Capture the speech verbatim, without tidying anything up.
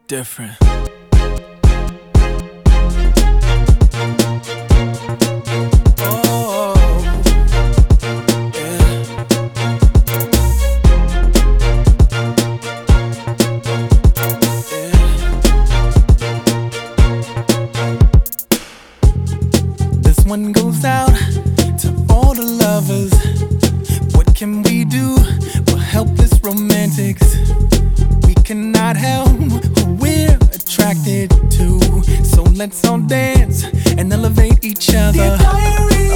different. Oh, yeah. Yeah. This one goes out to all the lovers. What can we do? We're helpless romantics. We cannot help who we're attracted to. So let's all dance and elevate each other.